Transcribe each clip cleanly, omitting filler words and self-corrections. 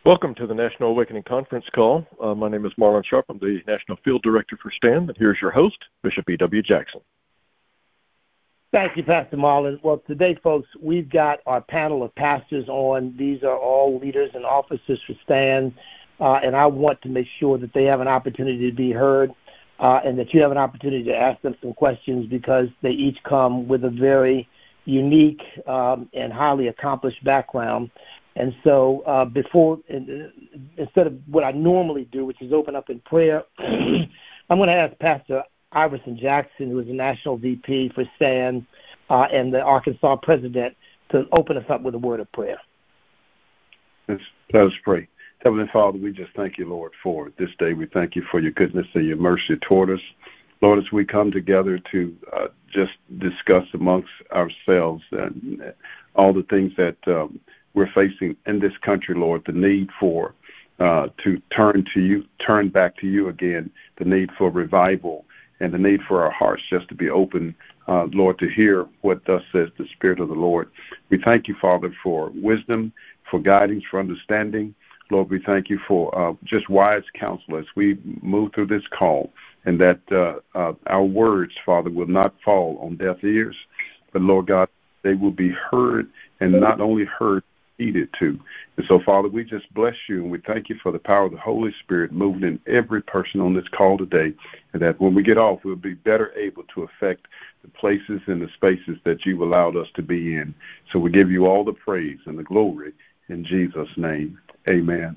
Welcome to the National Awakening Conference call. My name is Marlon Sharp. I'm the National Field Director for STAND, and here's your host, Bishop E.W. Jackson. Thank you, Pastor Marlon. Well, today, folks, we've got our panel of pastors on. These are all leaders and officers for STAND, and I want to make sure that they have an opportunity to be heard and that you have an opportunity to ask them some questions because they each come with a very unique and highly accomplished background. And so instead of what I normally do, which is open up in prayer, I'm going to ask Pastor Iverson Jackson, who is the National VP for STAND and the Arkansas President, to open us up with a word of prayer. Let us pray. Heavenly Father, we just thank you, Lord, for this day. We thank you for your goodness and your mercy toward us. Lord, as we come together to just discuss amongst ourselves and all the things that we're facing in this country, Lord, the need for to turn back to you again, the need for revival, and the need for our hearts just to be open, Lord, to hear what thus says the Spirit of the Lord. We thank you, Father, for wisdom, for guidance, for understanding. Lord, we thank you for just wise counsel as we move through this call, and that our words, Father, will not fall on deaf ears, but, Lord God, they will be heard, and not only heard, heeded to. And so, Father, we just bless you, and we thank you for the power of the Holy Spirit moving in every person on this call today, and that when we get off, we'll be better able to affect the places and the spaces that you've allowed us to be in. So we give you all the praise and the glory in Jesus' name. Amen.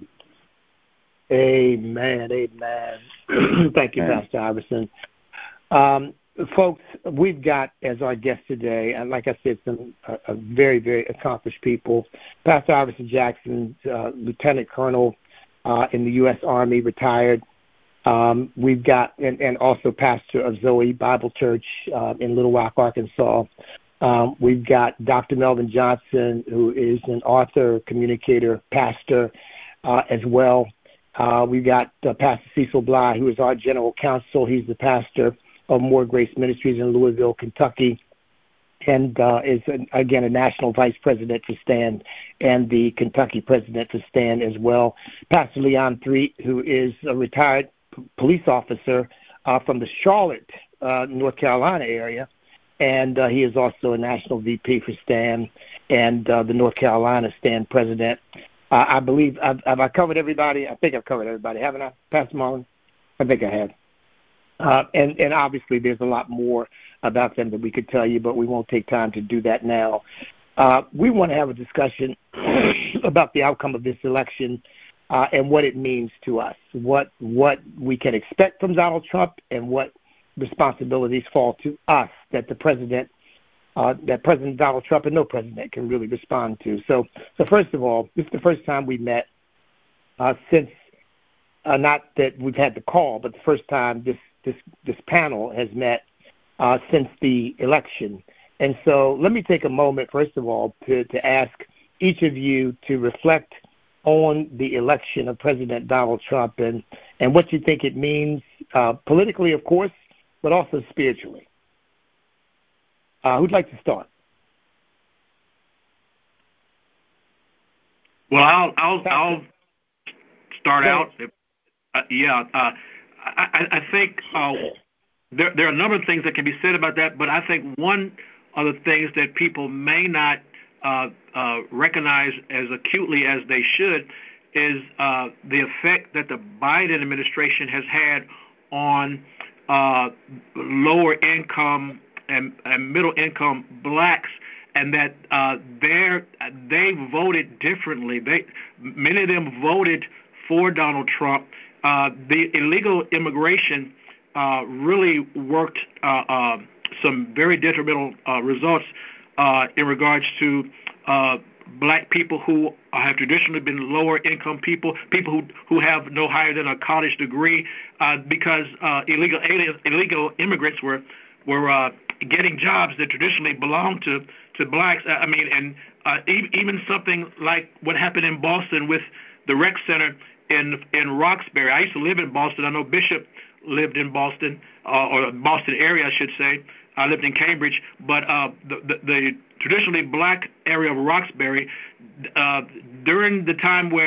Amen. Amen. Thank you, Pastor Iverson. Folks, we've got as our guest today, and like I said, some very, very accomplished people. Pastor Iverson Jackson, Lieutenant Colonel in the U.S. Army, retired. We've got, and also pastor of Zoe Bible Church in Little Rock, Arkansas. We've got Dr. Melvin Johnson, who is an author, communicator, pastor as well. We've got Pastor Cecil Bly, who is our general counsel. He's the pastor of More Grace Ministries in Louisville, Kentucky, and is, again, a national vice president to STAND and the Kentucky president to STAND as well. Pastor Leon Threet, who is a retired police officer from the Charlotte, North Carolina area, and he is also a national VP for STAND and the North Carolina STAND president. I believe, have I covered everybody? I think I've covered everybody, haven't I, Pastor Marlon? I think I have. And obviously there's a lot more about them that we could tell you, but we won't take time to do that now. We want to have a discussion about the outcome of this election and what it means to us, what we can expect from Donald Trump and what responsibilities fall to us that President Donald Trump and no president can really respond to. So first of all, this is the first time we met since, not that we've had the call, but the first time this panel has met since the election. And so let me take a moment, first of all, to ask each of you to reflect on the election of President Donald Trump and what you think it means politically, of course, but also spiritually. Who'd like to start? Well, I'll start out. I think there are a number of things that can be said about that, but I think one of the things that people may not recognize as acutely as they should is the effect that the Biden administration has had on lower income and middle income blacks, and that they voted differently. Many of them voted for Donald Trump. The illegal immigration really worked some very detrimental results in regards to black people who have traditionally been lower income people who have no higher than a college degree, because illegal immigrants were getting jobs that traditionally belonged to blacks. I mean, and even something like what happened in Boston with the rec center in Roxbury. I used to live in Boston. I know Bishop lived in Boston, or Boston area, I should say. I lived in Cambridge, but the traditionally black area of Roxbury, during the time where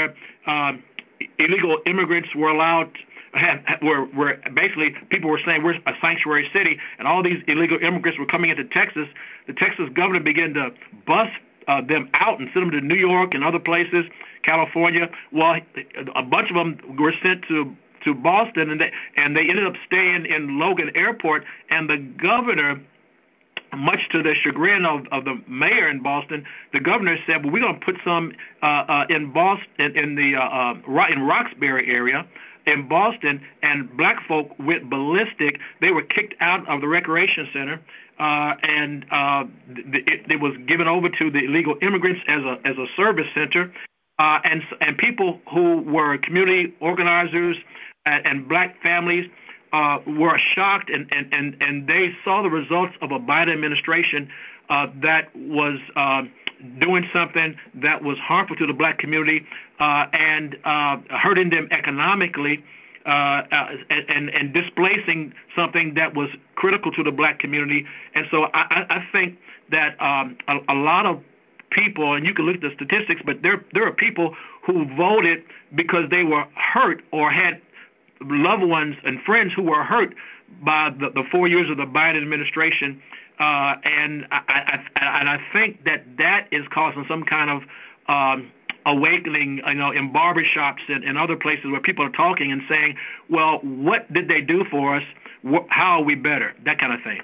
illegal immigrants were allowed. Were basically people were saying we're a sanctuary city, and all these illegal immigrants were coming into Texas. The Texas governor began to bust them out and send them to New York and other places, California. Well, a bunch of them were sent to Boston, and they ended up staying in Logan Airport. And the governor, much to the chagrin of the mayor in Boston, the governor said, "Well, we're going to put some in Boston, in Roxbury area." In Boston, and black folk went ballistic. They were kicked out of the recreation center, and it was given over to the illegal immigrants as a service center, and people who were community organizers and black families were shocked, and they saw the results of a Biden administration that was doing something that was harmful to the black community and hurting them economically and displacing something that was critical to the black community. And so I think that a lot of people, and you can look at the statistics, but there are people who voted because they were hurt or had loved ones and friends who were hurt by the 4 years of the Biden administration. And I think that is causing some kind of awakening, in barbershops and other places where people are talking and saying, well, what did they do for us? How are we better? That kind of thing.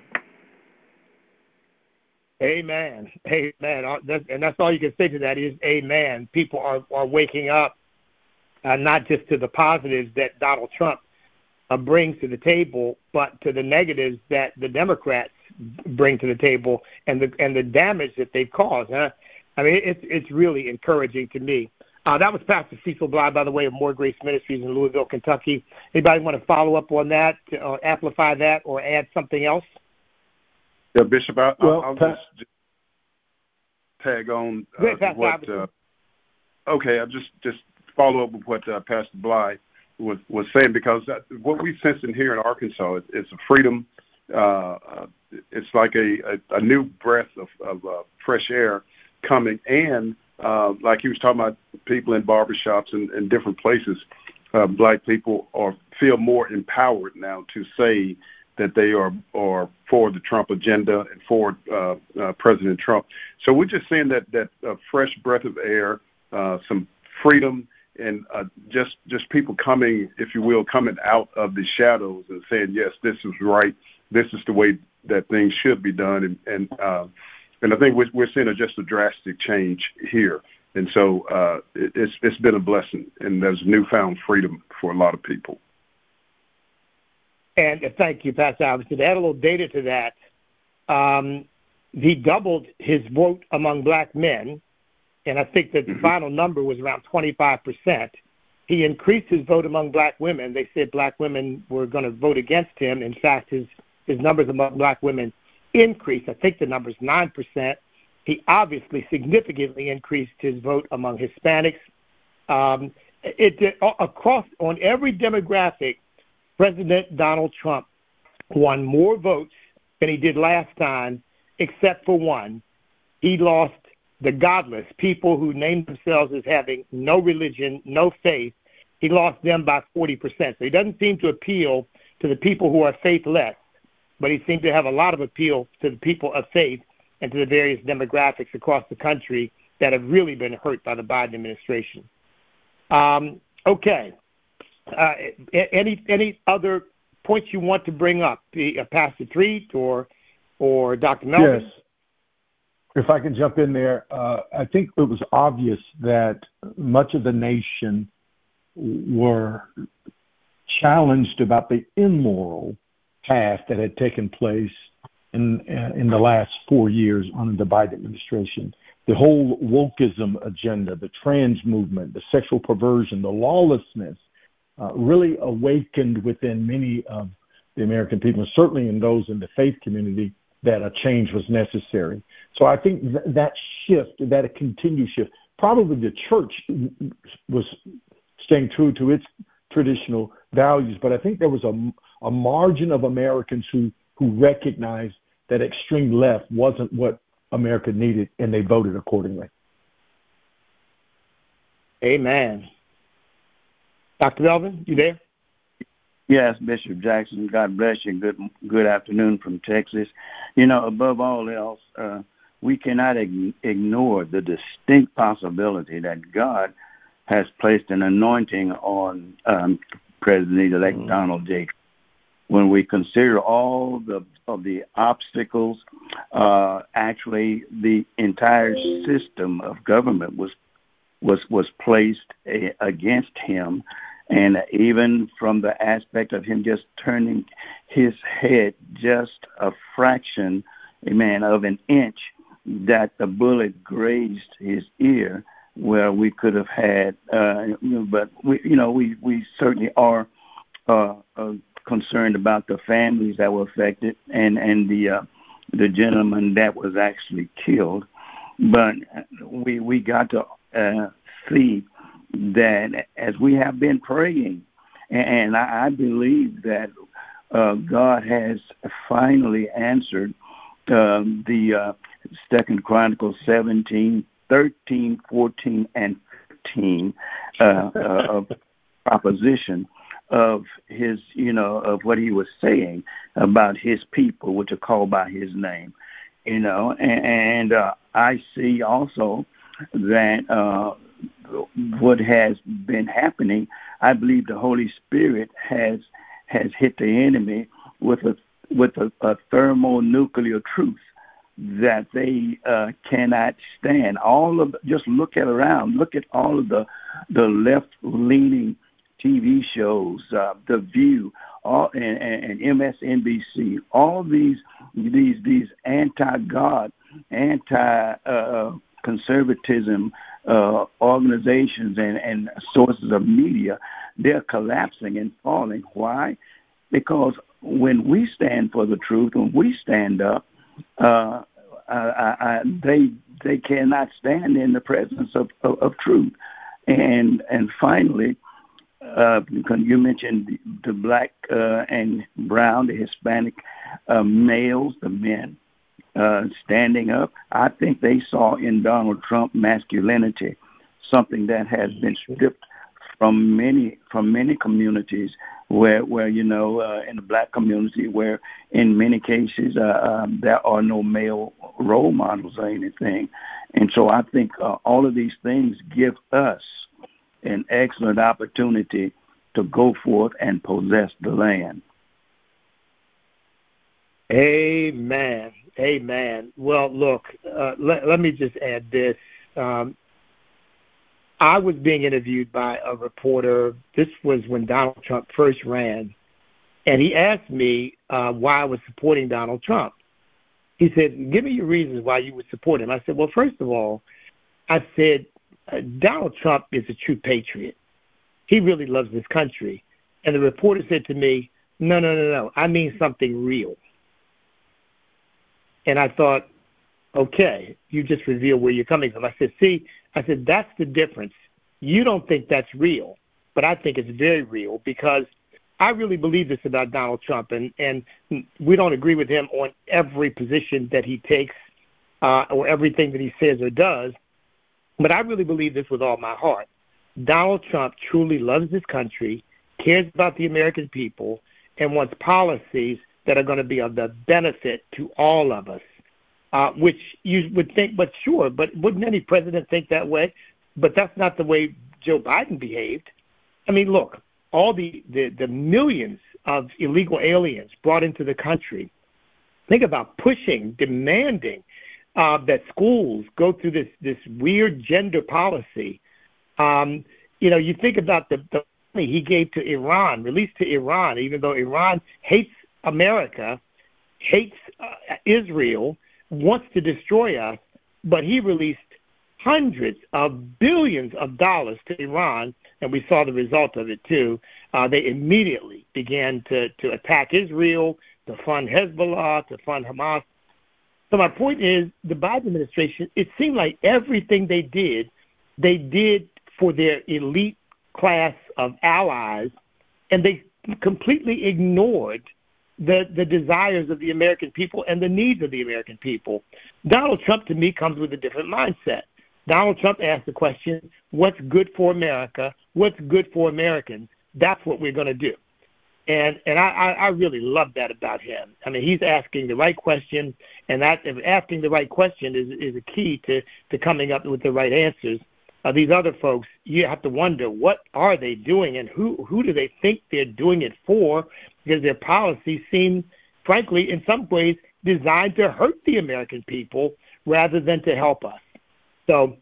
Amen. Amen. And that's all you can say to that is amen. People are waking up, not just to the positives that Donald Trump brings to the table, but to the negatives that the Democrats bring to the table and the damage that they've caused. I mean, it's really encouraging to me. That was Pastor Cecil Bly, by the way, of More Grace Ministries in Louisville, Kentucky. Anybody want to follow up on that, amplify that, or add something else? Yeah, Bishop, I'll just tag on what. Okay, I'll just follow up with what Pastor Bly was saying, because what we sense in here in Arkansas is a freedom. It's like a new breath of fresh air coming, and like he was talking about people in barbershops and different places, black people feel more empowered now to say that they are for the Trump agenda and for President Trump. So we're just seeing that fresh breath of air, some freedom, and just people coming, if you will, coming out of the shadows and saying, yes, this is right. This is the way that things should be done. And I think we're seeing just a drastic change here. And so it's been a blessing, and there's newfound freedom for a lot of people. And thank you, Pastor Iverson. To add a little data to that, he doubled his vote among black men, and I think that the final number was around 25%. He increased his vote among black women. They said black women were going to vote against him. In fact, his numbers among black women increased. I think the number is 9%. He obviously significantly increased his vote among Hispanics. Across on every demographic, President Donald Trump won more votes than he did last time, except for one. He lost the godless, people who named themselves as having no religion, no faith. He lost them by 40%. So he doesn't seem to appeal to the people who are faithless, but he seemed to have a lot of appeal to the people of faith and to the various demographics across the country that have really been hurt by the Biden administration. Okay. Any other points you want to bring up, Pastor Treat or Dr. Melvin? Yes. If I can jump in there, I think it was obvious that much of the nation were challenged about the immoral path that had taken place in the last 4 years under the Biden administration. The whole wokeism agenda, the trans movement, the sexual perversion, the lawlessness, really awakened within many of the American people, certainly in those in the faith community, that a change was necessary. So I think that shift, that a continued shift, probably the church was staying true to its traditional values, but I think there was a margin of Americans who recognized that extreme left wasn't what America needed, and they voted accordingly. Amen. Dr. Melvin, you there? Yes, Bishop Jackson. God bless you. Good afternoon from Texas. Above all else, we cannot ignore the distinct possibility that God has placed an anointing on President-elect Donald J. When we consider all of the obstacles, actually the entire system of government was placed against him, and even from the aspect of him just turning his head just a fraction, of an inch, that the bullet grazed his ear, where we could have had, but we certainly are concerned about the families that were affected and the gentleman that was actually killed. But we got to see that as we have been praying, and I believe that God has finally answered the 2 Chronicles 17, 13, 14, and 15 proposition of his, of what he was saying about his people, which are called by his name, and I see also that what has been happening, I believe the Holy Spirit has hit the enemy with a thermonuclear truth that they cannot stand. Just look at all of the left-leaning TV shows, The View, and MSNBC, all these anti-God, anti-conservatism organizations and sources of media, they're collapsing and falling. Why? Because when we stand for the truth, when we stand up, they cannot stand in the presence of truth. And finally, you mentioned the black and brown, the Hispanic males, the men standing up. I think they saw in Donald Trump masculinity, something that has been stripped from many communities, where in the black community, where in many cases there are no male role models or anything. And so I think all of these things give us an excellent opportunity to go forth and possess the land. Amen. Well, look, let me just add this. I was being interviewed by a reporter. This was when Donald Trump first ran, and he asked me why I was supporting Donald Trump. He said, give me your reasons why you would support him. I said, well, first of all, I said, Donald Trump is a true patriot. He really loves this country. And the reporter said to me, no, I mean something real. And I thought, okay, you just revealed where you're coming from. I said, that's the difference. You don't think that's real, but I think it's very real, because I really believe this about Donald Trump, and we don't agree with him on every position that he takes or everything that he says or does, but I really believe this with all my heart. Donald Trump truly loves this country, cares about the American people, and wants policies that are going to be of the benefit to all of us, which you would think, but wouldn't any president think that way? But that's not the way Joe Biden behaved. I mean, look, all the millions of illegal aliens brought into the country. Think about demanding that schools go through this weird gender policy. You think about the money he gave to Iran, released to Iran, even though Iran hates America, hates Israel, wants to destroy us, but he released hundreds of billions of dollars to Iran, and we saw the result of it too. They immediately began to attack Israel, to fund Hezbollah, to fund Hamas. So my point is, the Biden administration, it seemed like everything they did for their elite class of allies, and they completely ignored the desires of the American people and the needs of the American people. Donald Trump, to me, comes with a different mindset. Donald Trump asked the question, what's good for America? what's good for Americans, that's what we're going to do. And I really love that about him. I mean, he's asking the right question, and asking the right question is a key to coming up with the right answers. These other folks, you have to wonder, what are they doing, and who do they think they're doing it for? Because their policies seem, frankly, in some ways, designed to hurt the American people rather than to help us. So,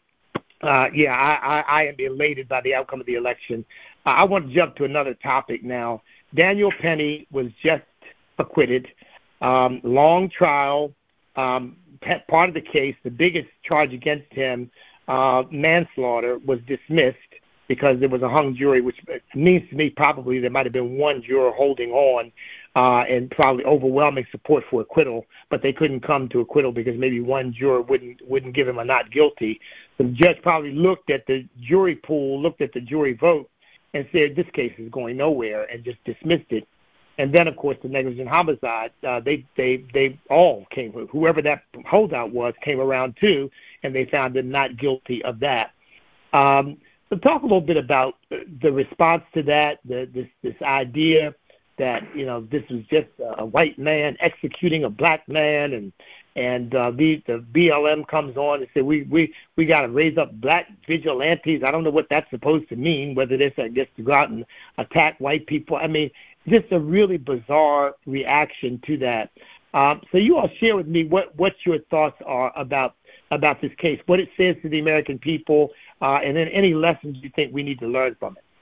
I am elated by the outcome of the election. I want to jump to another topic now. Daniel Penny was just acquitted. Long trial. Part of the case, the biggest charge against him, manslaughter, was dismissed because there was a hung jury, which means to me probably there might have been one juror holding on and probably overwhelming support for acquittal, but they couldn't come to acquittal because maybe one juror wouldn't give him a not guilty. The judge probably looked at the jury pool, looked at the jury vote, and said this case is going nowhere, and just dismissed it. And then, of course, the negligent homicide, they all came, whoever that holdout was, came around too, and they found them not guilty of that. So talk a little bit about the response to that, this idea that, this was just a white man executing a black man, and the BLM comes on and said we got to raise up black vigilantes. I don't know what that's supposed to mean, whether this, I guess, to go out and attack white people. I mean, just a really bizarre reaction to that. So you all share with me what your thoughts are about this case, what it says to the American people, and then any lessons you think we need to learn from it.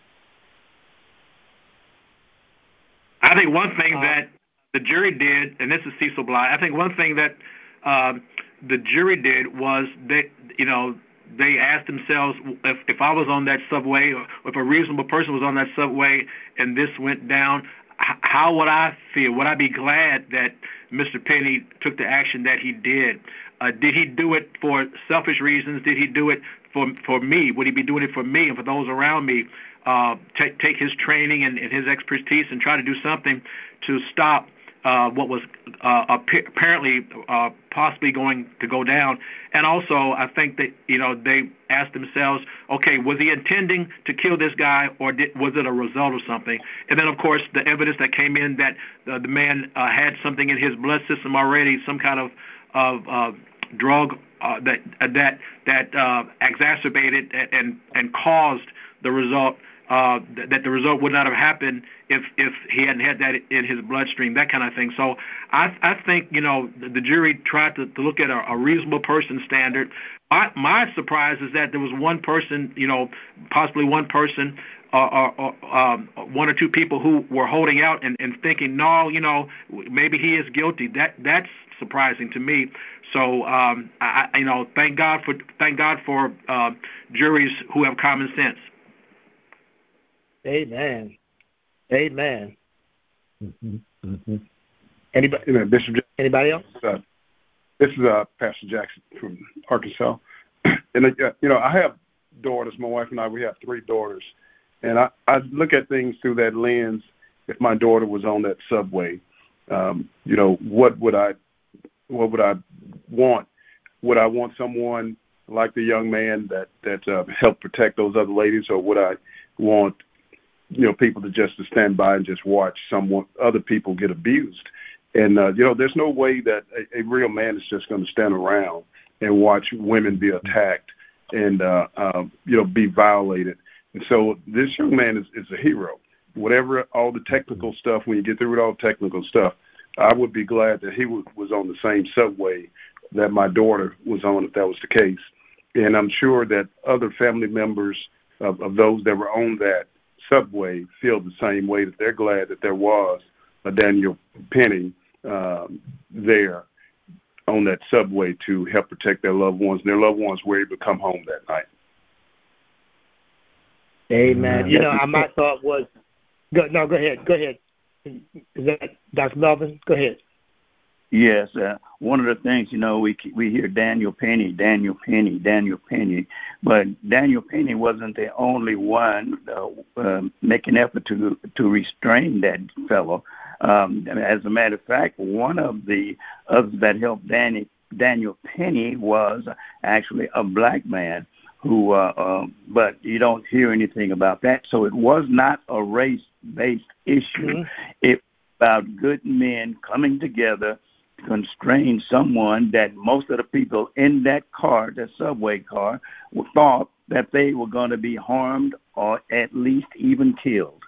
I think one thing that the jury did, and this is Cecil Bly, I think one thing that the jury did was they asked themselves, if I was on that subway, or if a reasonable person was on that subway and this went down, how would I feel? Would I be glad that Mr. Penny took the action that he did? Did he do it for selfish reasons? Did he do it for me? Would he be doing it for me and for those around me? Take his training and his expertise and try to do something to stop what was apparently possibly going to go down. And also, I think that they asked themselves, okay, was he intending to kill this guy, or was it a result of something? And then, of course, the evidence that came in that the man had something in his blood system already, some kind of drug that exacerbated and caused the result. That the result would not have happened if he hadn't had that in his bloodstream, that kind of thing. So I think the jury tried to look at a reasonable person standard. My surprise is that there was one person, possibly one person, or one or two people who were holding out and thinking, no, maybe he is guilty. That's surprising to me. So thank God for juries who have common sense. Amen. Mm-hmm. Mm-hmm. Anybody? Bishop. Anybody else? This is Pastor Jackson from Arkansas, and I have daughters. My wife and I, we have 3 daughters, and I look at things through that lens. If my daughter was on that subway, what would I want? Would I want someone like the young man that helped protect those other ladies, or would I want people to stand by and just watch other people get abused? And there's no way that a real man is just going to stand around and watch women be attacked and be violated. And so this young man is a hero. Whatever all the technical stuff, when you get through with all the technical stuff, I would be glad that he was on the same subway that my daughter was on, if that was the case. And I'm sure that other family members of those that were on that subway feel the same way, that they're glad that there was a Daniel Penny there on that subway to help protect their loved ones, and their loved ones were able to come home that night. Amen. My thought was, go ahead. Is that Dr. Melvin? Go ahead. Yes, one of the things, we hear Daniel Penny, but Daniel Penny wasn't the only one making effort to restrain that fellow. As a matter of fact, one of the others that helped Daniel Penny was actually a black man who, but you don't hear anything about that. So it was not a race-based issue. Mm-hmm. It was about good men coming together to constrain someone that most of the people in that car, that subway car, thought that they were going to be harmed or at least even killed.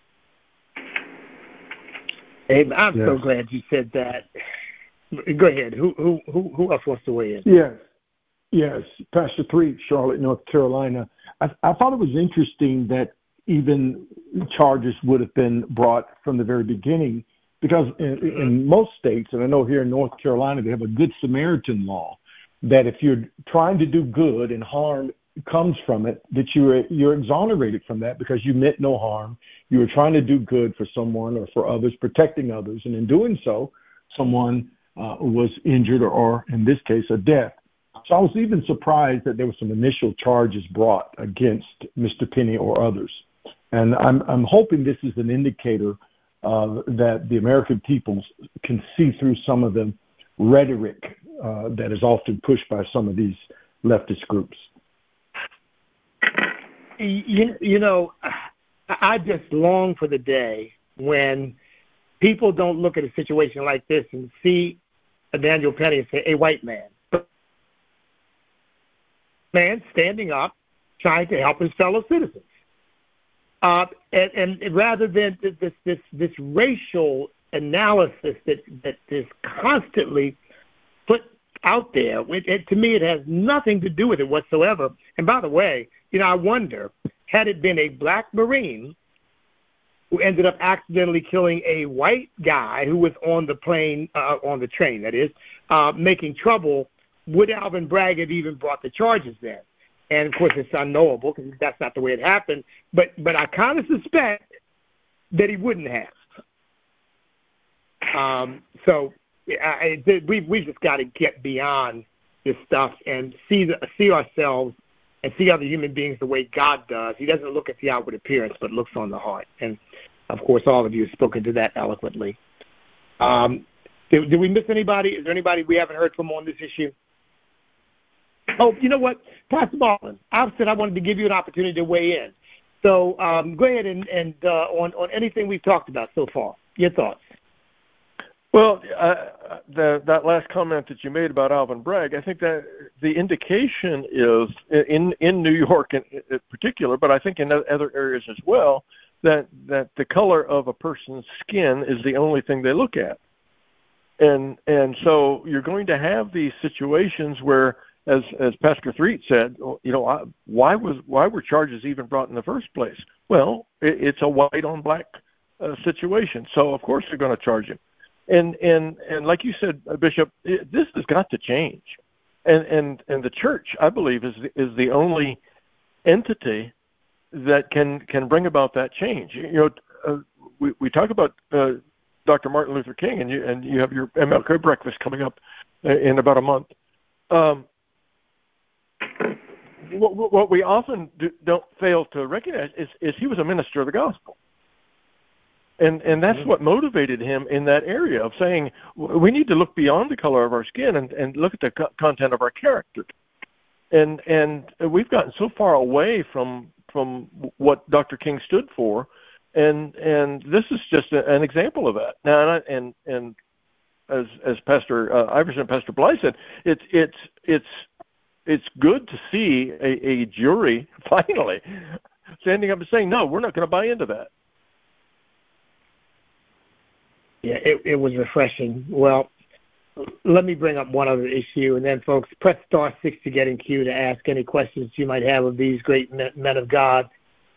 Abe, I'm so glad you said that. Go ahead. Who else wants to weigh in? Yes, Pastor Threet, Charlotte, North Carolina. I thought it was interesting that even charges would have been brought from the very beginning, because in most states, and I know here in North Carolina, they have a Good Samaritan law that if you're trying to do good and harm comes from it, that you're exonerated from that because you meant no harm. You were trying to do good for someone or for others, protecting others, and in doing so, someone was injured or, in this case, a death. So I was even surprised that there were some initial charges brought against Mr. Penny or others. And I'm hoping this is an indicator that the American people can see through some of the rhetoric that is often pushed by some of these leftist groups. You know, I just long for the day when people don't look at a situation like this and see Daniel Penny and say, a white man standing up, trying to help his fellow citizens. And rather than this racial analysis that is constantly put out there, to me it has nothing to do with it whatsoever. And by the way, you know, I wonder, had it been a black Marine who ended up accidentally killing a white guy who was on the plane, on the train, that is, making trouble, would Alvin Bragg have even brought the charges then? And, of course, it's unknowable because that's not the way it happened. But I kind of suspect that he wouldn't have. We've just got to get beyond this stuff and see ourselves and see other human beings the way God does. He doesn't look at the outward appearance, but looks on the heart. And, of course, all of you have spoken to that eloquently. Did we miss anybody? Is there anybody we haven't heard from on this issue? Oh, you know what? Pastor Baldwin, I said I wanted to give you an opportunity to weigh in. So go ahead and on anything we've talked about so far. Your thoughts? Well, that last comment that you made about Alvin Bragg, I think that the indication is in New York in particular, but I think in other areas as well, that the color of a person's skin is the only thing they look at. And so you're going to have these situations where, as Pastor Threet said, you know, why were charges even brought in the first place? Well, it's a white on black situation, so of course they're going to charge him. And like you said, Bishop, this has got to change. And the church, I believe, is the only entity that can bring about that change. You know, we talk about Dr. Martin Luther King, and you have your MLK breakfast coming up in about a month. What we often don't fail to recognize is he was a minister of the gospel. And that's what motivated him in that area of saying we need to look beyond the color of our skin and look at the content of our character. And we've gotten so far away from what Dr. King stood for, and this is just an example of that. Now, and as Pastor Iverson and Pastor Bly said, it's good to see a jury finally standing up and saying, no, we're not going to buy into that. Yeah, it was refreshing. Well, let me bring up one other issue, and then, folks, press *6 to get in queue to ask any questions you might have of these great men of God.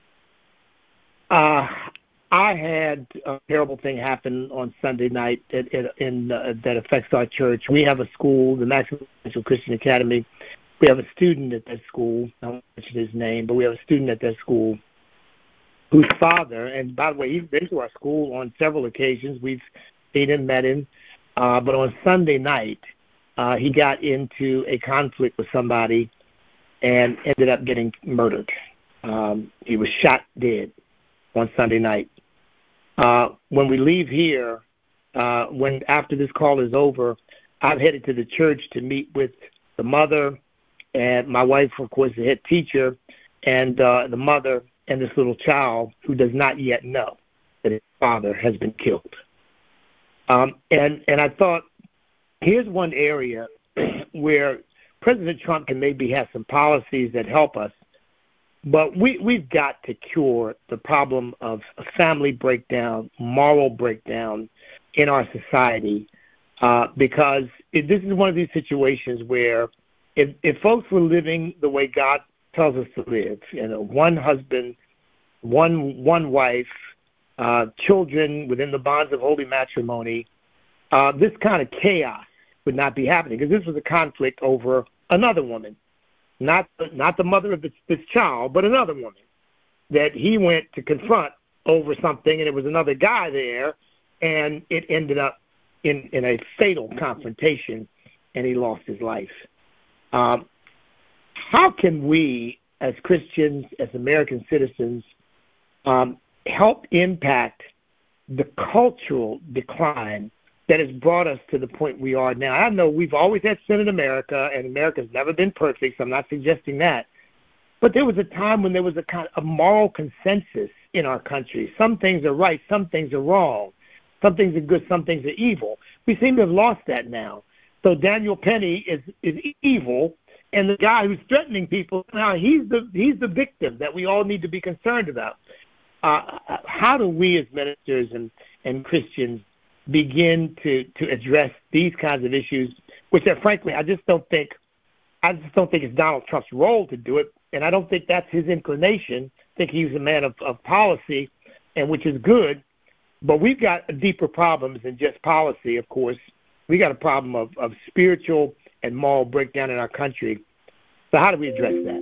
I had a terrible thing happen on Sunday night that affects our church. We have a school, the Maximum Christian Academy. We have a student at that school. I won't mention his name, but we have a student at that school whose father, and by the way, he's been to our school on several occasions. We've seen him, met him. But on Sunday night, he got into a conflict with somebody and ended up getting murdered. He was shot dead on Sunday night. When we leave here, after this call is over, I'm headed to the church to meet with the mother and my wife, of course, the head teacher, and the mother and this little child who does not yet know that his father has been killed. And I thought, here's one area where President Trump can maybe have some policies that help us, but we've got to cure the problem of a family breakdown, moral breakdown in our society, because this is one of these situations where if folks were living the way God tells us to live, one husband, one wife, children within the bonds of holy matrimony, this kind of chaos would not be happening, because this was a conflict over another woman, not the mother of this child, but another woman that he went to confront over something, and it was another guy there, and it ended up in a fatal confrontation, and he lost his life. How can we, as Christians, as American citizens, help impact the cultural decline that has brought us to the point we are now? I know we've always had sin in America, and America's never been perfect, so I'm not suggesting that. But there was a time when there was a kind of moral consensus in our country. Some things are right, some things are wrong. Some things are good, some things are evil. We seem to have lost that now. So Daniel Penny is evil, and the guy who's threatening people, now he's the victim that we all need to be concerned about. How do we as ministers and Christians begin to address these kinds of issues, which are, frankly, I just don't think it's Donald Trump's role to do it, and I don't think that's his inclination. I think he's a man of policy, and which is good, but we've got deeper problems than just policy, of course. We got a problem of spiritual and moral breakdown in our country. So how do we address that?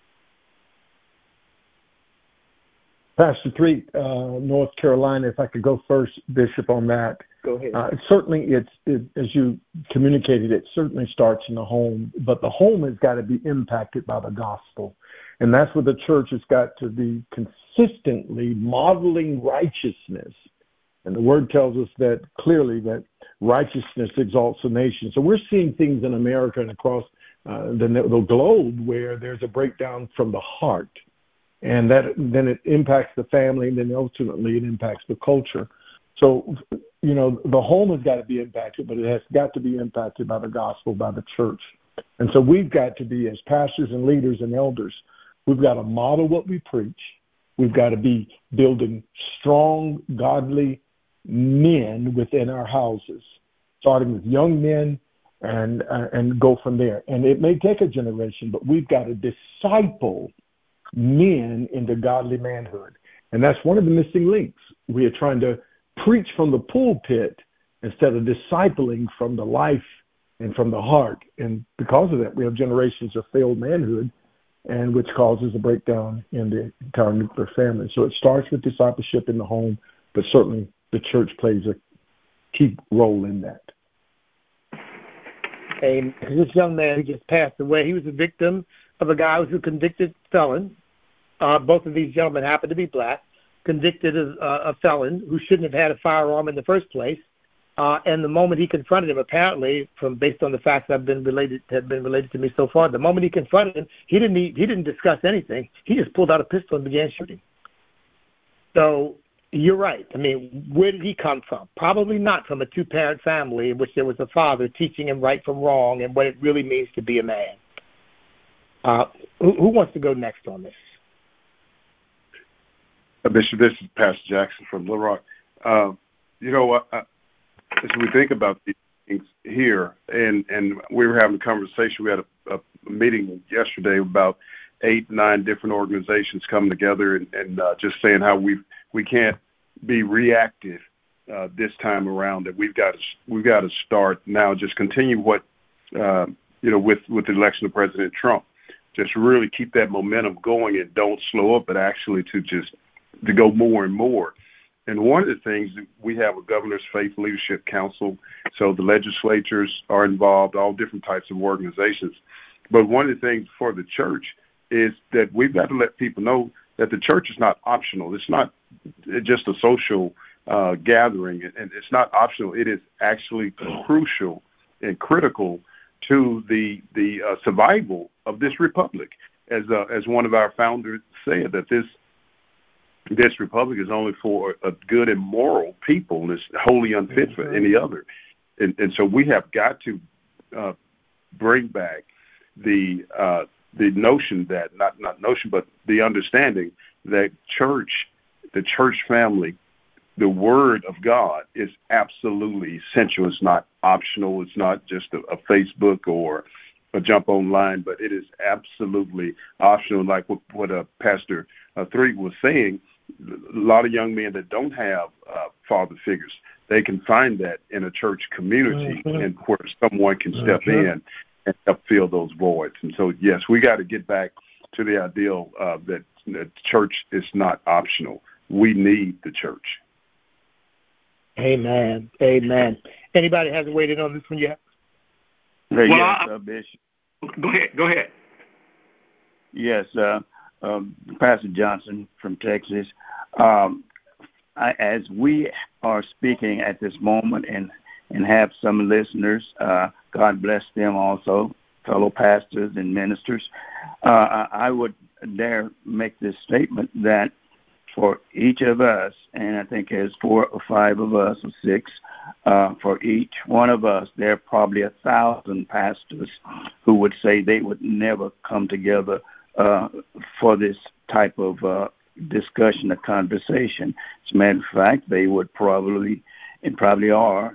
Pastor Treat, North Carolina, if I could go first, Bishop, on that. Go ahead. Certainly, as you communicated, it certainly starts in the home, but the home has got to be impacted by the gospel. And that's where the church has got to be consistently modeling righteousness. And the word tells us that clearly, that righteousness exalts a nation. So we're seeing things in America and across the globe where there's a breakdown from the heart. And that then it impacts the family, and then ultimately it impacts the culture. So, the home has got to be impacted, but it has got to be impacted by the gospel, by the church. And so we've got to be, as pastors and leaders and elders, we've got to model what we preach. We've got to be building strong, godly men within our houses, starting with young men and go from there. And it may take a generation, but we've got to disciple men into godly manhood. And that's one of the missing links. We are trying to preach from the pulpit instead of discipling from the life and from the heart. And because of that, we have generations of failed manhood, and which causes a breakdown in the entire nuclear family. So it starts with discipleship in the home, but certainly the church plays a key role in that. And this young man who just passed away, he was a victim of a guy who was a convicted felon. Both of these gentlemen happened to be black, convicted as a felon who shouldn't have had a firearm in the first place. And the moment he confronted him, apparently, based on the facts that have been related to me so far, the moment he confronted him, he didn't discuss anything. He just pulled out a pistol and began shooting. So you're right. I mean, where did he come from? Probably not from a two-parent family in which there was a father teaching him right from wrong and what it really means to be a man. Who wants to go next on this? Bishop, this is Pastor Jackson from Little Rock. As we think about these things here, and we were having a conversation, we had a meeting yesterday about 8-9 different organizations coming together and just saying how we can't be reactive this time around. That we've got to start now. Just continue what with the election of President Trump. Just really keep that momentum going and don't slow up, but actually to go more and more. And one of the things, we have a Governor's Faith Leadership Council, so the legislatures are involved, all different types of organizations. But one of the things for the church is that we've got to let people know that the church is not optional. It's not just a social gathering, and it's not optional. It is actually crucial and critical to the survival of this republic. As one of our founders said, that this republic is only for a good and moral people, and it's wholly unfit for any other. And so we have got to bring back the notion that not notion, but the understanding that the church family, the Word of God is absolutely essential. It's not optional. It's not just a Facebook or a jump online, but it is absolutely optional. Like what Pastor Three was saying, a lot of young men that don't have father figures, they can find that in a church community, and where someone can step in and help fill those voids. And so, yes, we got to get back to the ideal that church is not optional. We need the church. Amen. Amen. Anybody hasn't weighed in on this one yet? Yes, Bishop. Go ahead. Yes, Pastor Johnson from Texas. As we are speaking at this moment and have some listeners, God bless them also, fellow pastors and ministers, I would dare make this statement that for each of us, and I think there's 4 or 5 of us or 6, for each one of us, there are probably 1,000 pastors who would say they would never come together for this type of discussion or conversation. As a matter of fact, they would probably, and probably are,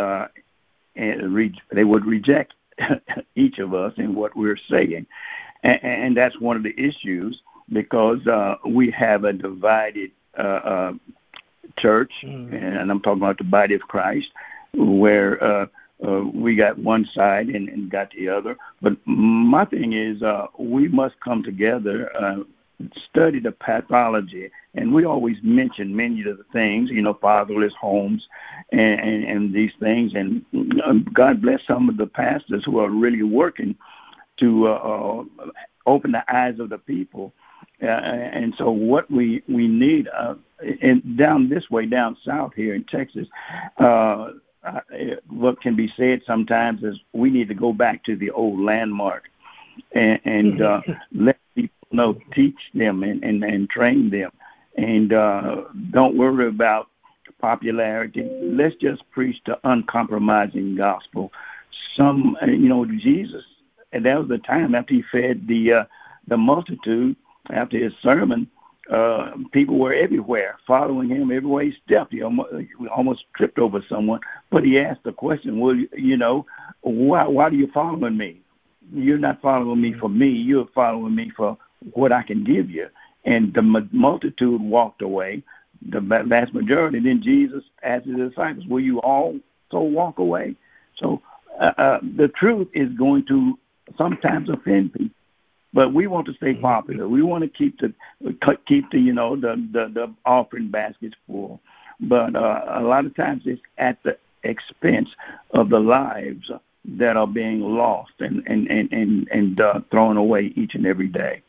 they would reject each of us in what we're saying. And that's one of the issues, because we have a divided church, and I'm talking about the body of Christ, where we got one side and got the other. But my thing is, we must come together, study the pathology, and we always mention many of the things, fatherless homes and these things. And God bless some of the pastors who are really working to open the eyes of the people. And so what we need, and down this way, down south here in Texas, what can be said sometimes is we need to go back to the old landmark and let people know, teach them and train them. And don't worry about popularity. Let's just preach the uncompromising gospel. Jesus, and that was the time after he fed the multitude. After his sermon, people were everywhere, following him everywhere he stepped. He almost tripped over someone, but he asked the question, well, why are you following me? You're not following me for me. You're following me for what I can give you. And the multitude walked away, the vast majority. Then Jesus asked his disciples, will you also walk away? So the truth is going to sometimes offend people. But we want to stay popular. We want to keep the offering baskets full. But a lot of times it's at the expense of the lives that are being lost and thrown away each and every day.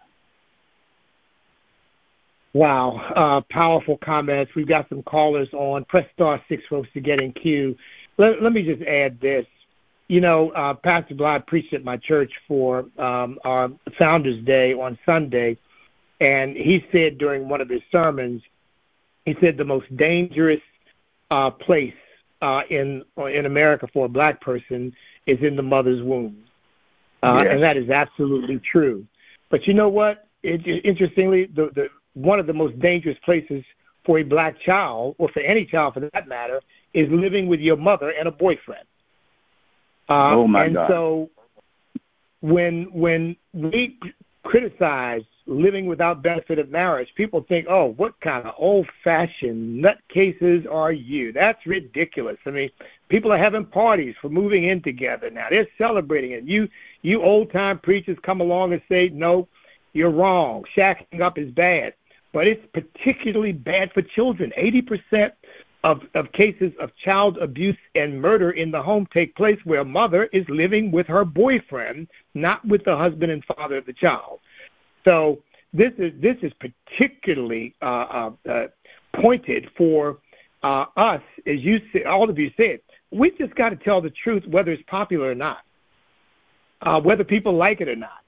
Wow, powerful comments. We've got some callers on. Press *6, folks, to get in queue. Let me just add this. Pastor Bly preached at my church for our Founders Day on Sunday, and he said during one of his sermons, he said the most dangerous place in America for a black person is in the mother's womb. Yes. And that is absolutely true. But you know what? Interestingly, the one of the most dangerous places for a black child, or for any child for that matter, is living with your mother and a boyfriend. Oh my God. So when we criticize living without benefit of marriage, people think, oh, what kind of old-fashioned nutcases are you? That's ridiculous. I mean, people are having parties for moving in together now. They're celebrating it. You old-time preachers come along and say, no, you're wrong. Shacking up is bad. But it's particularly bad for children. 80% of cases of child abuse and murder in the home take place where a mother is living with her boyfriend, not with the husband and father of the child. So this is particularly pointed for us, as you say, all of you said. We just got to tell the truth, whether it's popular or not, whether people like it or not.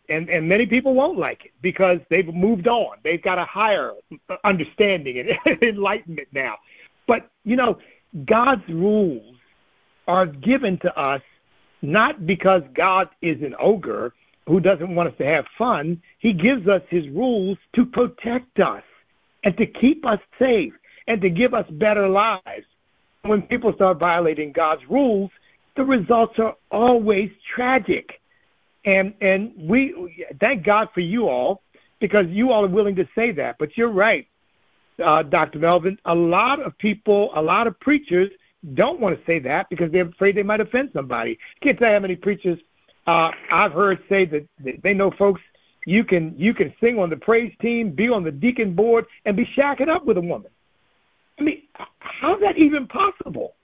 And many people won't like it because they've moved on. They've got a higher understanding and enlightenment now. But, God's rules are given to us not because God is an ogre who doesn't want us to have fun. He gives us his rules to protect us and to keep us safe and to give us better lives. When people start violating God's rules, the results are always tragic. And we thank God for you all, because you all are willing to say that. But you're right, Dr. Melvin. A lot of people, a lot of preachers don't want to say that because they're afraid they might offend somebody. I can't tell you how many preachers I've heard say that they know folks, you can sing on the praise team, be on the deacon board, and be shacking up with a woman. I mean, how's that even possible?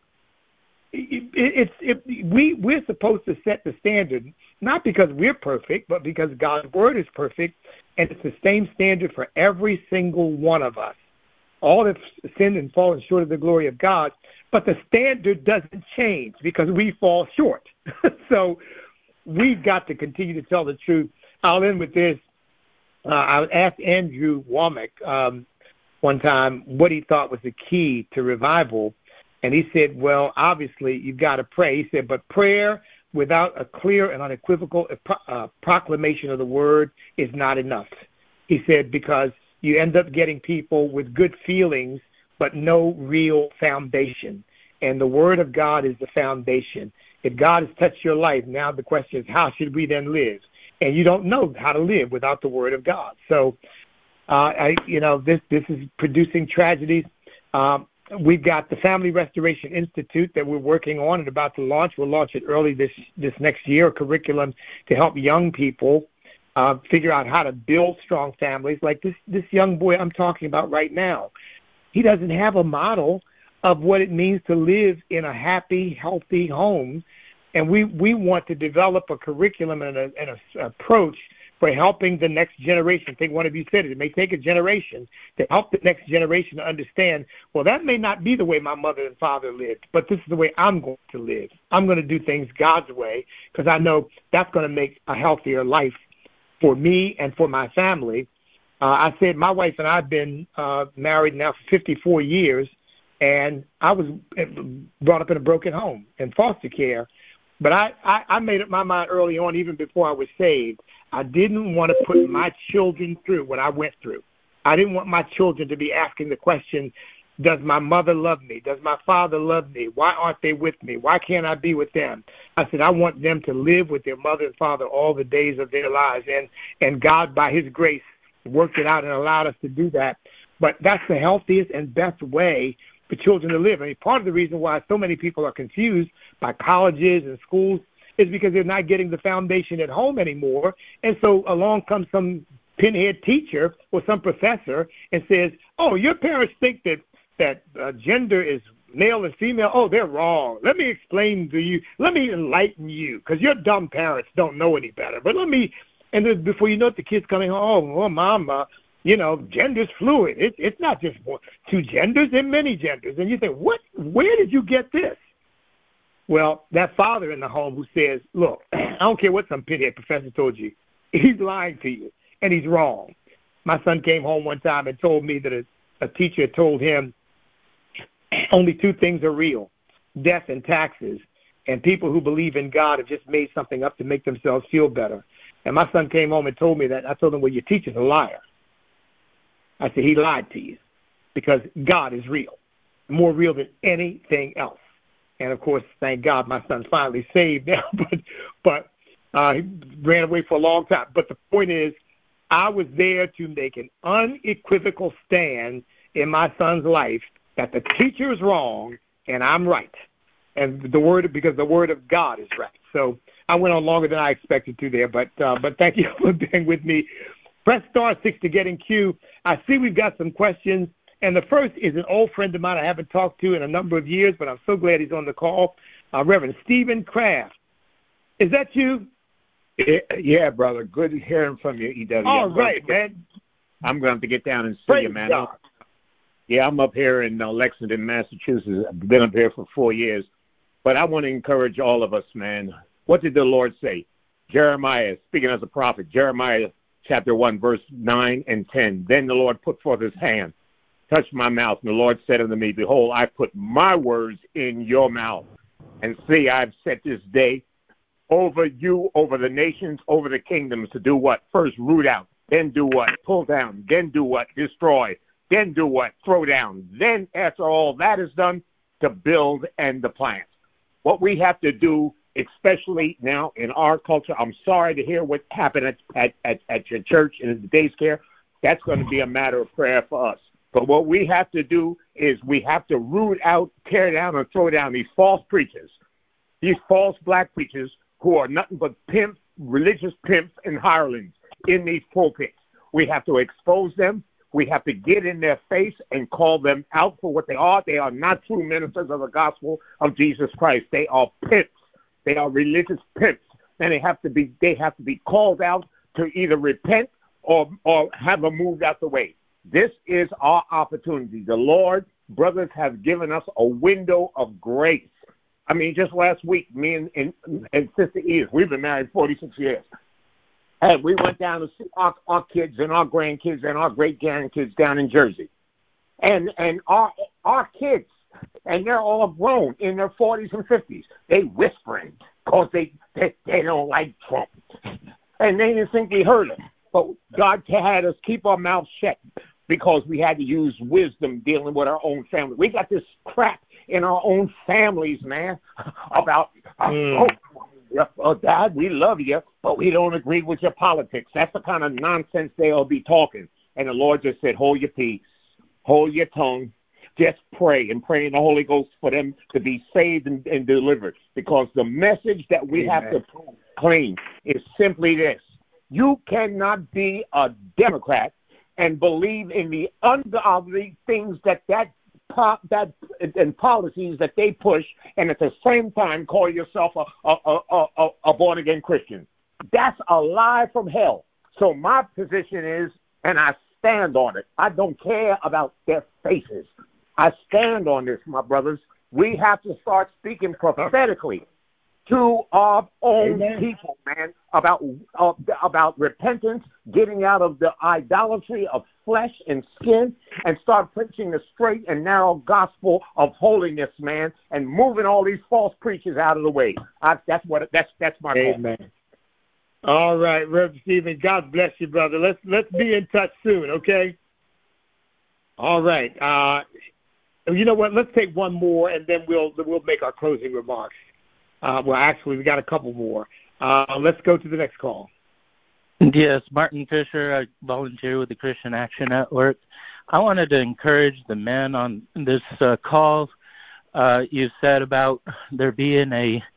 We're supposed to set the standard, not because we're perfect, but because God's word is perfect, and it's the same standard for every single one of us. All have sinned and fallen short of the glory of God, but the standard doesn't change because we fall short. So we've got to continue to tell the truth. I'll end with this. I asked Andrew Womack one time what he thought was the key to revival, and he said, well, obviously, you've got to pray. He said, but prayer without a clear and unequivocal proclamation of the word is not enough. He said, because you end up getting people with good feelings but no real foundation. And the word of God is the foundation. If God has touched your life, now the question is, how should we then live? And you don't know how to live without the word of God. So, this is producing tragedies. We've got the Family Restoration Institute that we're working on and about to launch. We'll launch it early this next year, a curriculum to help young people figure out how to build strong families. Like this young boy I'm talking about right now, he doesn't have a model of what it means to live in a happy, healthy home. And we want to develop a curriculum and an approach for helping the next generation. I think one of you said it may take a generation to help the next generation to understand, well, that may not be the way my mother and father lived, but this is the way I'm going to live. I'm going to do things God's way because I know that's going to make a healthier life for me and for my family. I said my wife and I have been married now for 54 years, and I was brought up in a broken home in foster care. But I made up my mind early on, even before I was saved. I didn't want to put my children through what I went through. I didn't want my children to be asking the question, does my mother love me? Does my father love me? Why aren't they with me? Why can't I be with them? I said, I want them to live with their mother and father all the days of their lives. And God, by his grace, worked it out and allowed us to do that. But that's the healthiest and best way for children to live. I mean, part of the reason why so many people are confused by colleges and schools is because they're not getting the foundation at home anymore. And so along comes some pinhead teacher or some professor and says, oh, your parents think that gender is male and female. Oh, they're wrong. Let me explain to you. Let me enlighten you, because your dumb parents don't know any better. But and then before you know it, the kid's coming home, oh, mom, gender's fluid. It's not just two genders, there are many genders. And you think, what? Where did you get this? Well, that father in the home who says, look, I don't care what some pinhead professor told you. He's lying to you, and he's wrong. My son came home one time and told me that a teacher told him only two things are real, death and taxes, and people who believe in God have just made something up to make themselves feel better. And my son came home and told me that. I told him, well, your teacher's a liar. I said, he lied to you, because God is real, more real than anything else. And, of course, thank God my son's finally saved now, but he ran away for a long time. But the point is, I was there to make an unequivocal stand in my son's life that the teacher is wrong and I'm right, and because the word of God is right. So I went on longer than I expected to there, but thank you for being with me. Press *6 to get in queue. I see we've got some questions, and the first is an old friend of mine I haven't talked to in a number of years, but I'm so glad he's on the call, Reverend Stephen Kraft. Is that you? Yeah, brother. Good hearing from you, E.W. All right, man. I'm going to have to get down and see Praise you, man. God. Yeah, I'm up here in Lexington, Massachusetts. I've been up here for 4 years. But I want to encourage all of us, man. What did the Lord say? Jeremiah, speaking as a prophet, Jeremiah chapter 1, verse 9 and 10. Then the Lord put forth his hand, touched my mouth, and the Lord said unto me, behold, I put my words in your mouth. And see, I've set this day over you, over the nations, over the kingdoms, to do what? First, root out. Then do what? Pull down. Then do what? Destroy. Then do what? Throw down. Then, after all that is done, to build and to plant. What we have to do, especially now in our culture, I'm sorry to hear what happened at your church in the day's care. That's going to be a matter of prayer for us. But what we have to do is we have to root out, tear down, and throw down these false preachers, these false black preachers who are nothing but pimps, religious pimps, and hirelings in these pulpits. We have to expose them. We have to get in their face and call them out for what they are. They are not true ministers of the gospel of Jesus Christ. They are pimps. They are religious pimps, and they have to be called out to either repent or have them moved out the way. This is our opportunity. The Lord, brothers, has given us a window of grace. I mean, just last week, me and Sister Edith, we've been married 46 years. And we went down to see our kids and our grandkids and our great-grandkids down in Jersey. And our kids, and they're all grown in their 40s and 50s, they whispering because they don't like Trump. And they didn't think we heard them. But God had us keep our mouths shut because we had to use wisdom dealing with our own family. We got this crap in our own families, man, about, Dad, we love you, but we don't agree with your politics. That's the kind of nonsense they'll be talking. And the Lord just said, hold your peace, hold your tongue, just pray and pray in the Holy Ghost for them to be saved and delivered. Because the message that we have to proclaim is simply this. You cannot be a Democrat and believe in the ungodly things that and policies that they push, and at the same time call yourself a born-again Christian. That's a lie from hell. So my position is, and I stand on it, I don't care about their faces. I stand on this, my brothers. We have to start speaking prophetically to our own people, man, about repentance, getting out of the idolatry of flesh and skin, and start preaching the straight and narrow gospel of holiness, man, and moving all these false preachers out of the way. That's my goal. Amen. All right, Reverend Stephen, God bless you, brother. Let's be in touch soon, okay? All right. You know what? Let's take one more, and then we'll make our closing remarks. Well, actually, we got a couple more. Let's go to the next call. Yes, Martin Fisher. I volunteer with the Christian Action Network. I wanted to encourage the men on this call. You said about there being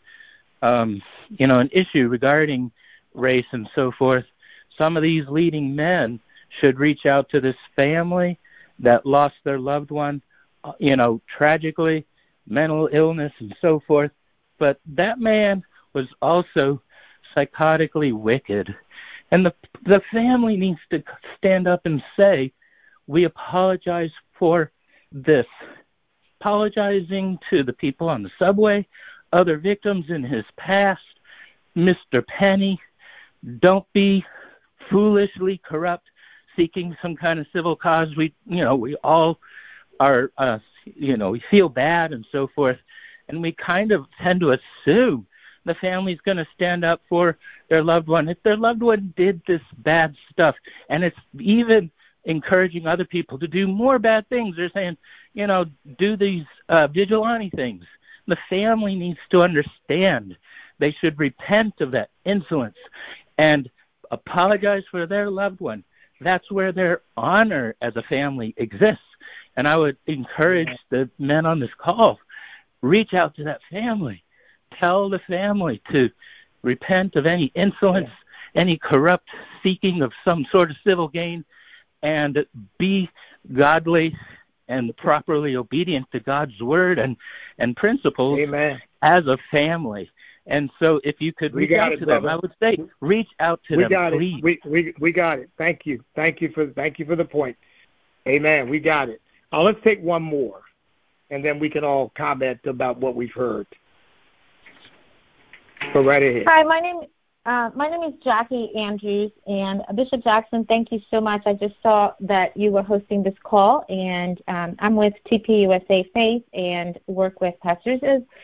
an issue regarding race and so forth. Some of these leading men should reach out to this family that lost their loved one, tragically, mental illness and so forth. But that man was also psychotically wicked. And the family needs to stand up and say, we apologize for this. Apologizing to the people on the subway, other victims in his past. Mr. Penny, don't be foolishly corrupt, seeking some kind of civil cause. We all are, we feel bad and so forth. And we kind of tend to assume the family's going to stand up for their loved one. If their loved one did this bad stuff, and it's even encouraging other people to do more bad things, they're saying, do these vigilante things. The family needs to understand. They should repent of that insolence and apologize for their loved one. That's where their honor as a family exists. And I would encourage the men on this call, reach out to that family. Tell the family to repent of any insolence, any corrupt seeking of some sort of civil gain, and be godly and properly obedient to God's word and principles. Amen. As a family. And so if you could reach out to them, I would say reach out to them, please. We got it. Thank you. Thank you for the point. Amen. We got it. Let's take one more, and then we can all comment about what we've heard. Go right ahead. Hi, My name is Jackie Andrews, and Bishop Jackson, thank you so much. I just saw that you were hosting this call, and I'm with TP USA Faith and work with pastors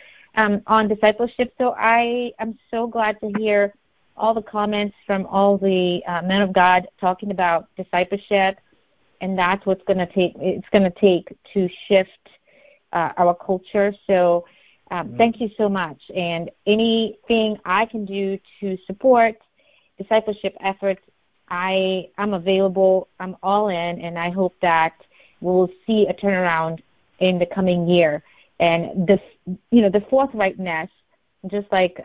on discipleship. So I am so glad to hear all the comments from all the men of God talking about discipleship, and that's what's going to take to shift our culture. So thank you so much. And anything I can do to support discipleship efforts, I'm available. I'm all in, and I hope that we'll see a turnaround in the coming year. And the forthrightness, just like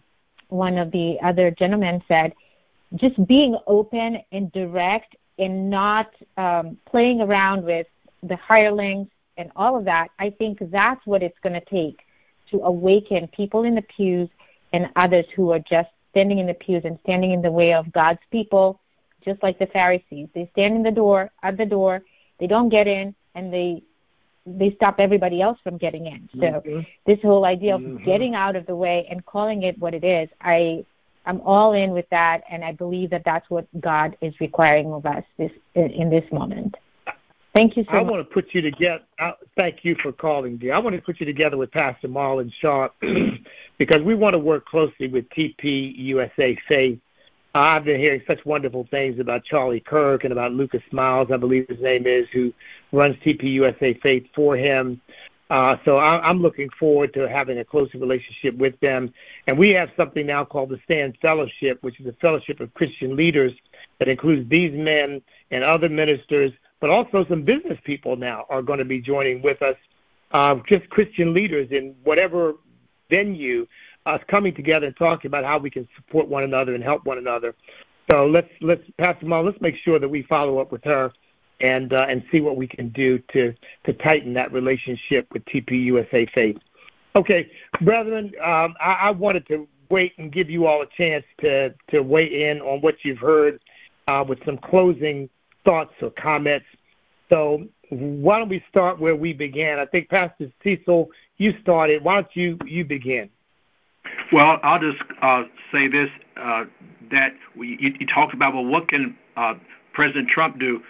one of the other gentlemen said, just being open and direct and not playing around with the hirelings and all of that. I think that's what it's going to take to awaken people in the pews and others who are just standing in the pews and standing in the way of God's people, just like the Pharisees. They stand at the door, they don't get in, and they stop everybody else from getting in. So this whole idea of getting out of the way and calling it what it is, I'm all in with that, and I believe that that's what God is requiring of us in this moment. Thank you so much. I want to put you together. Thank you for calling, dear. I want to put you together with Pastor Marlon Sharp because we want to work closely with TP USA Faith. I've been hearing such wonderful things about Charlie Kirk and about Lucas Miles, I believe his name is, who runs TP USA Faith for him. So I'm looking forward to having a closer relationship with them. And we have something now called the Stand Fellowship, which is a fellowship of Christian leaders that includes these men and other ministers, but also some business people now are going to be joining with us, just Christian leaders in whatever venue, us coming together and talking about how we can support one another and help one another. So let's Pastor Marlon, let's make sure that we follow up with her and see what we can do to tighten that relationship with TP USA Faith. Okay, brethren, I wanted to wait and give you all a chance to weigh in on what you've heard with some closing thoughts or comments. So why don't we start where we began? I think Pastor Cecil, you started. Why don't you begin? Well, I'll just say this, that you talked about, well, what can President Trump do?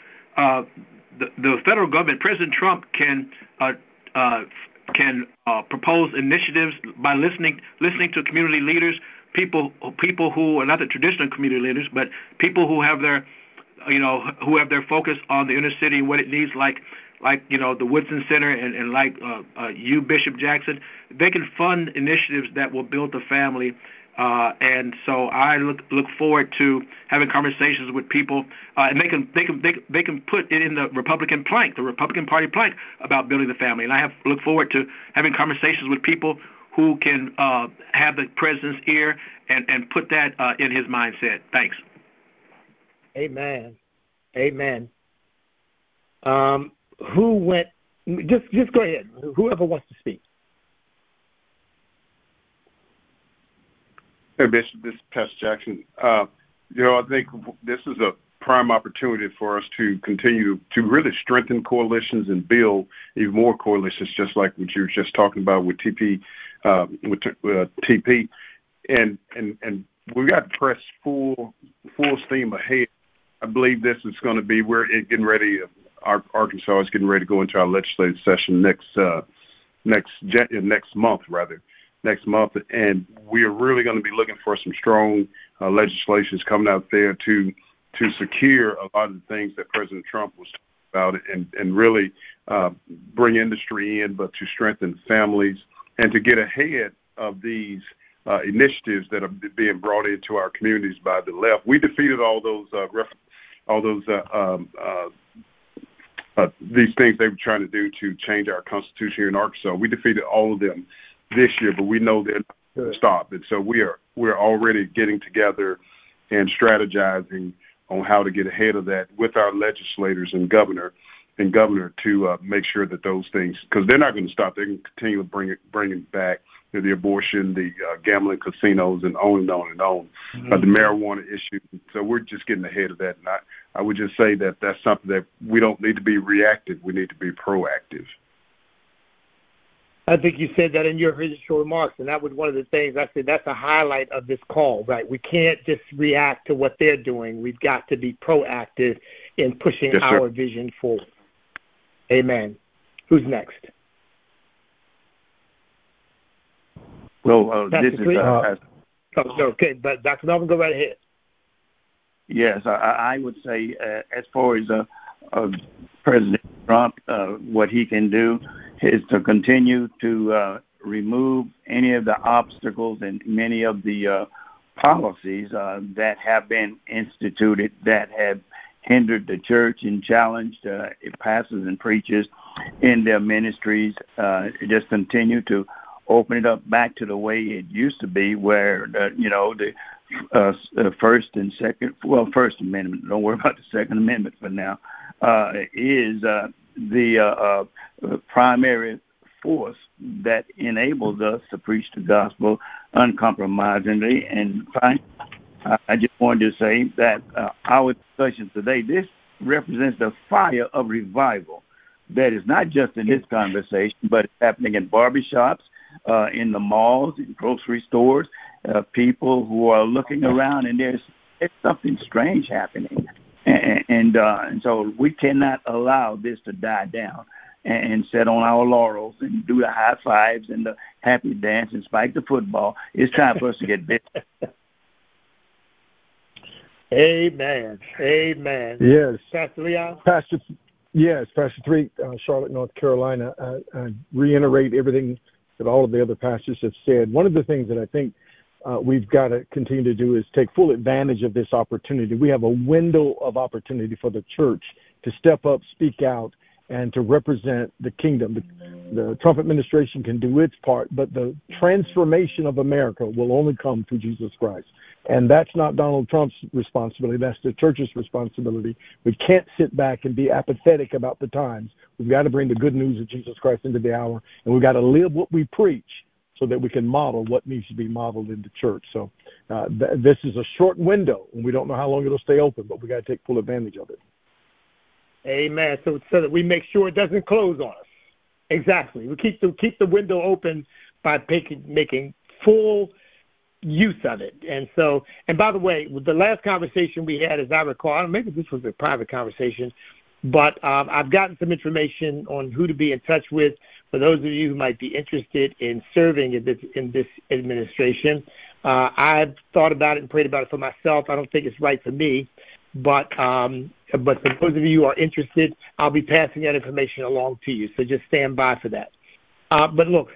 The federal government, President Trump can propose initiatives by listening to community leaders, people who are not the traditional community leaders, but people who have their focus on the inner city and what it needs, like the Woodson Center and like you, Bishop Jackson. They can fund initiatives that will build the family. And so I look forward to having conversations with people, and they can put it in the Republican Party plank about building the family. And I look forward to having conversations with people who can have the president's ear and put that in his mindset. Thanks. Amen. Who went? Just go ahead. Whoever wants to speak. Hey, Bishop, this is Pastor Jackson. I think this is a prime opportunity for us to continue to really strengthen coalitions and build even more coalitions, just like what you were just talking about with TP, TP, and we got to press full steam ahead. I believe this is going to be getting ready. Arkansas is getting ready to go into our legislative session next month, and we are really going to be looking for some strong legislations coming out there to secure a lot of the things that President Trump was talking about, and really bring industry in, but to strengthen families and to get ahead of these initiatives that are being brought into our communities by the left. We defeated all those these things they were trying to do to change our Constitution here in Arkansas. We defeated all of them this year, but we know they're not going to stop. And so we're already getting together and strategizing on how to get ahead of that with our legislators and governor to make sure that those things, because they're not going to stop. They can continue to bring it back to the abortion, the gambling casinos, and on and on and on. The marijuana issue. So we're just getting ahead of that. And I would just say that that's something that we don't need to be reactive. We need to be proactive. I think you said that in your initial remarks, and that was one of the things I said that's a highlight of this call, right? We can't just react to what they're doing. We've got to be proactive in pushing our vision forward. Amen. Who's next? Well, this is... okay, but Dr. Melvin, go right ahead. Yes, I would say as far as President Trump, what he can do is to continue to remove any of the obstacles and many of the policies that have been instituted that have hindered the church and challenged pastors and preachers in their ministries. Just continue to open it up back to the way it used to be, where the First and Second, First Amendment, don't worry about the Second Amendment for now, is the primary force that enables us to preach the gospel uncompromisingly. And finally, I just wanted to say that our discussion today, this represents the fire of revival that is not just in this conversation, but it's happening in barbershops, in the malls, in grocery stores, people who are looking around and there's something strange happening. And so we cannot allow this to die down and sit on our laurels and do the high fives and the happy dance and spike the football. It's time for us to get busy. Amen. Amen. Yes. Pastor Leon? Pastor 3, Charlotte, North Carolina. I reiterate everything that all of the other pastors have said. One of the things that I think we've got to continue to do is take full advantage of this opportunity. We have a window of opportunity for the church to step up, speak out, and to represent the kingdom. The Trump administration can do its part, but the transformation of America will only come through Jesus Christ. And that's not Donald Trump's responsibility. That's the church's responsibility. We can't sit back and be apathetic about the times. We've got to bring the good news of Jesus Christ into the hour, and we've got to live what we preach so that we can model what needs to be modeled in the church. So this is a short window, and we don't know how long it'll stay open, but we got to take full advantage of it. Amen. So that we make sure it doesn't close on us. Exactly. We keep the window open by making full use of it. And by the way, the last conversation we had, as I recall, maybe this was a private conversation, but I've gotten some information on who to be in touch with for those of you who might be interested in serving in this administration. I've thought about it and prayed about it for myself. I don't think it's right for me, but for those of you who are interested, I'll be passing that information along to you. So just stand by for that. But look,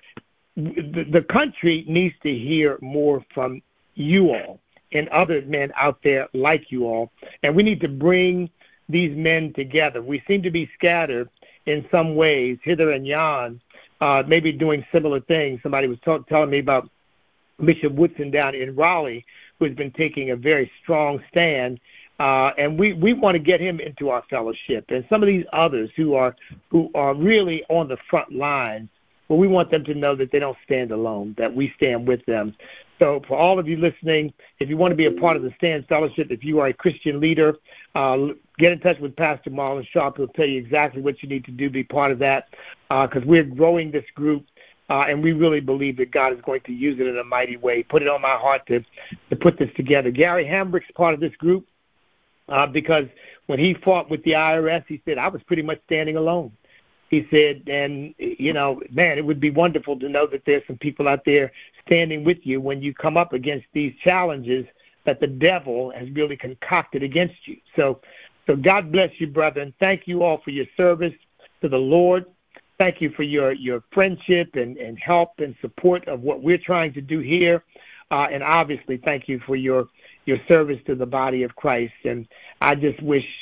the country needs to hear more from you all and other men out there like you all, and we need to bring these men together. We seem to be scattered in some ways, hither and yon, maybe doing similar things. Somebody was telling me about Bishop Woodson down in Raleigh, who has been taking a very strong stand, and we want to get him into our fellowship. And some of these others who are really on the front lines, well, we want them to know that they don't stand alone, that we stand with them. So for all of you listening, if you want to be a part of the Stand Fellowship, if you are a Christian leader, get in touch with Pastor Marlon Sharp. He'll tell you exactly what you need to do to be part of that, because we're growing this group, and we really believe that God is going to use it in a mighty way. Put it on my heart to put this together. Gary Hambrick's part of this group because when he fought with the IRS, he said, I was pretty much standing alone. He said, and, man, it would be wonderful to know that there's some people out there standing with you when you come up against these challenges that the devil has really concocted against you. So God bless you, brethren. Thank you all for your service to the Lord. Thank you for your friendship and help and support of what we're trying to do here. And obviously, thank you for your service to the body of Christ. And I just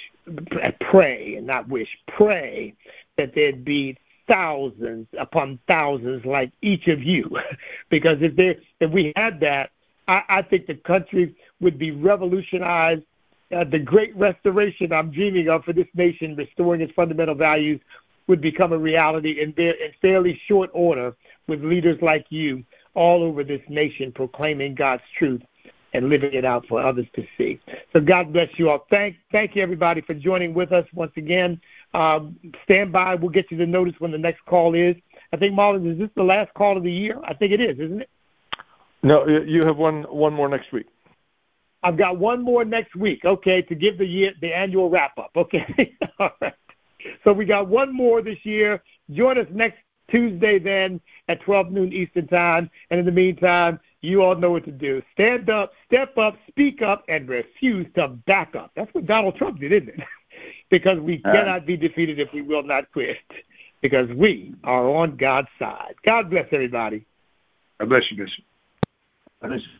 pray that there'd be thousands upon thousands like each of you, because if we had that, I think the country would be revolutionized. The great restoration I'm dreaming of for this nation, restoring its fundamental values, would become a reality in fairly short order, with leaders like you all over this nation proclaiming God's truth and living it out for others to see. So God bless you all. Thank you, everybody, for joining with us once again. Stand by. We'll get you the notice when the next call is. I think, Marlon, is this the last call of the year? I think it is, isn't it? No, you have one more next week. I've got one more next week, okay, to give the annual wrap-up, okay? All right. So we got one more this year. Join us next Tuesday then at 12 noon Eastern Time. And in the meantime, you all know what to do. Stand up, step up, speak up, and refuse to back up. That's what Donald Trump did, isn't it? Because we cannot be defeated if we will not quit. Because we are on God's side. God bless everybody. God bless you, Bishop. God bless you.